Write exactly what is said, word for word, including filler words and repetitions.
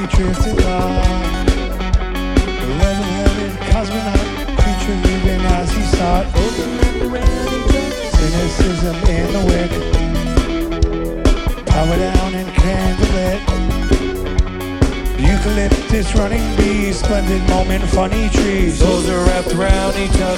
drifted by. The level-headed cosmonaut creature living as he sought. Cynicism in the wind. Power down and candlelit. Eucalyptus running bees, splendid moment, funny trees. Those are wrapped around each other.